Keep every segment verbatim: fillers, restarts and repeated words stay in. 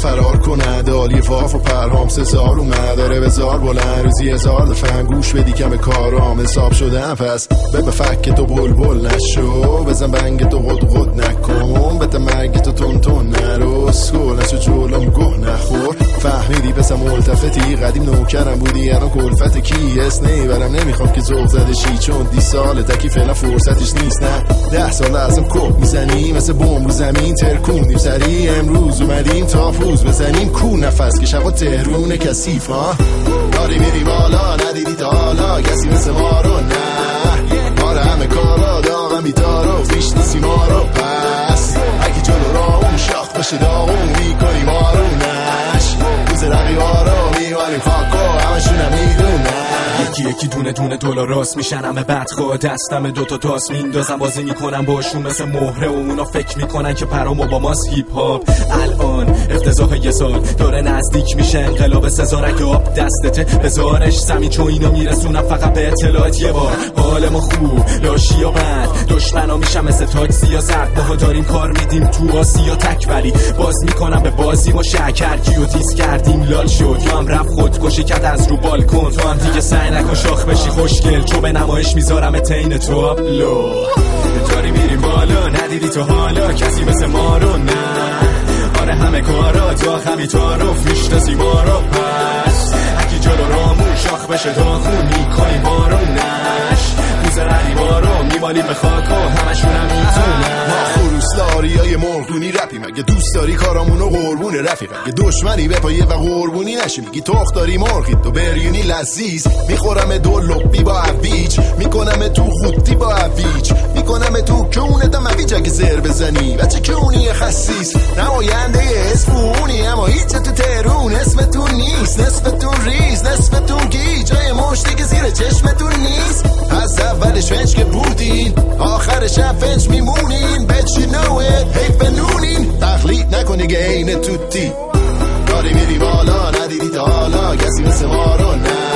فرار کنه دالی فاف و پرهام سزار اومد داره بزار بلند روزی هزار دفعه گوش بدی کم کارام حساب شدم پس به فک تو بل بل نشو بزن بنگ تو قد قد نکن بده مرگ تو تون تون نرو سکول نشو جولم گوه نخور فهمیدی پسم ملتفتی قدیم نوکرم بودی الان کلفت کی اس نیبرم نمیخوام که ذوق زده شی چون دی سال تکی فعلا فرصتش نیست نه ده سال ازم کپ میزنی مثل بمب رو زمین ترکونیم سری امروز اومدیم تا فوز بزنیم کو نفس که شبا تهرون کثیف ها داری میری بالا ندیدی تا حالا کسی مثل ما رو نه آره همه کارا داغم بیتارو میشناسی ما رو پس اگه جلو را اون شاخ بشه داغون میکنی ما رو نش روز رقیبا رو میوانیم خاکو همشونم میدونن یکی یکی دونه دونه دلار راست میشن همه بدخواه دستم دوتا تاس میندازم بازی میکنم باشون مثل مهره و اونا فکر میکنن که پرامو با ماست هیپ هاپ الان افتضاح یه سال داره نزدیک میشه انقلاب سزار اگه آب دستته بزارش زمین چون اینو میرسونم فقط به اطلاعات یه بار حال ما خوب لاشی و بد دشمنا میشم مثل تاکسی یا زرد ماها داریم کار میدیم تو آسیا تک ولی باز میکنم به بازی ما شکر کیو دیس کردیم لال شد یا هم رفت خودکشی کرد از رو بالکن تو هم دیگه سعی نکن شاخ بشی خوشگل چو به نمایش میذارم تین تو آبلو داری میریم بالا ندیدی تو حالا کسی مثل ما رو نه آره همه کارا تا خمی تا رو میشناسی ما رو پس اگه جلو رامون شاخ بشه تا خون میکنی ما رو نش روز رقیبا رو میمالیم به خاک و همشونم میتونن ما خروسلاری های مرغدونی رپیم اگه دوست داری کارامونو قربون رفیق اگه دشمنی به پایه و قربونی نشی میگی تخت داری مرغی تو بریونی لذیذ میخورم دو لبی با عویج میکنم تو خودی با عویج میکنم تو کونه دم عویج اگه زر بزنی بچه کونی خسیس نماینده اسفونی اما هیچ تو ترون اسمتون نیست نصفتون ریز نصفتون گی جای مشتی که زیر چشمتون نیست از اولش فنج که بودین آخرش هم فنج میمونین بچی نوه حیف نونین تقلید نکن دیگه عین توتی داری میری بالا ندیدی تا حالا کسی مثل ما رو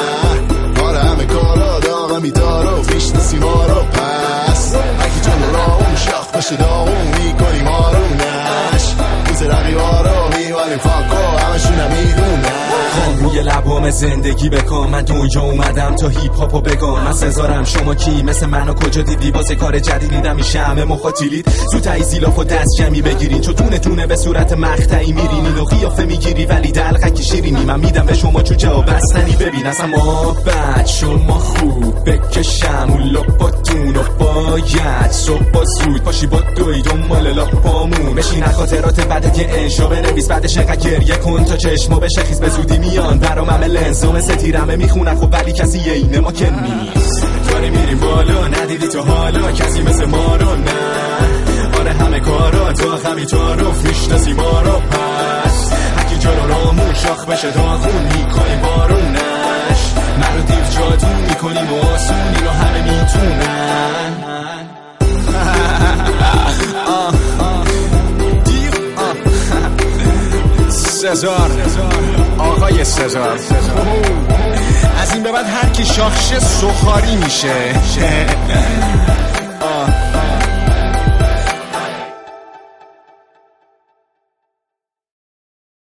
نه آره همه کارا داغم بیدارو میشناسی ما رو پس اگه جلو را اون شاخ بشه داغون میکنی ما رو نش روز رقیبا رو میوالیم فاکو همشونم میدونن خان روی لبام زندگی بکن من دنیا اومدم تا هیپ هاپو بگم من سزارم شما کی مثل منو کجا دیدی واسه کار جدیدی نمیشه همه مخاطیلید زودتایی زیلافو دست جمعی بگیرین چون دونه دونه به صورت مقطعی میرینین و قیافه میگیری ولی دلقکی شیرینی من میدم به شما چوچه و بستنی ببین اصلا ما بد شما خوب بکشم اون لپاتون و باید صبح با زود پاشی با دوی دنبال لاپامون بشین خاطرات بعدت یه انشا بنویس بعدش انقدر گریه کن تا چشمو بشه خیز به زودی میان برام همه لنزوم ستیرمه میخونن خب ولی کسی یه اینه ما که نیست داری میریم بالا ندیدی تو حالا کسی مثل ما رو نه آره همه کارا تا خمی تا رو میشناسی ما رو پس اگه جلو رامون شاخ بشه تا خون میکنیم بارونش من رو دیر جاتون میکنیم و آسونی رو همه میتونن سزار آقای سزار از این به بعد هر کی شاخشه سخاری میشه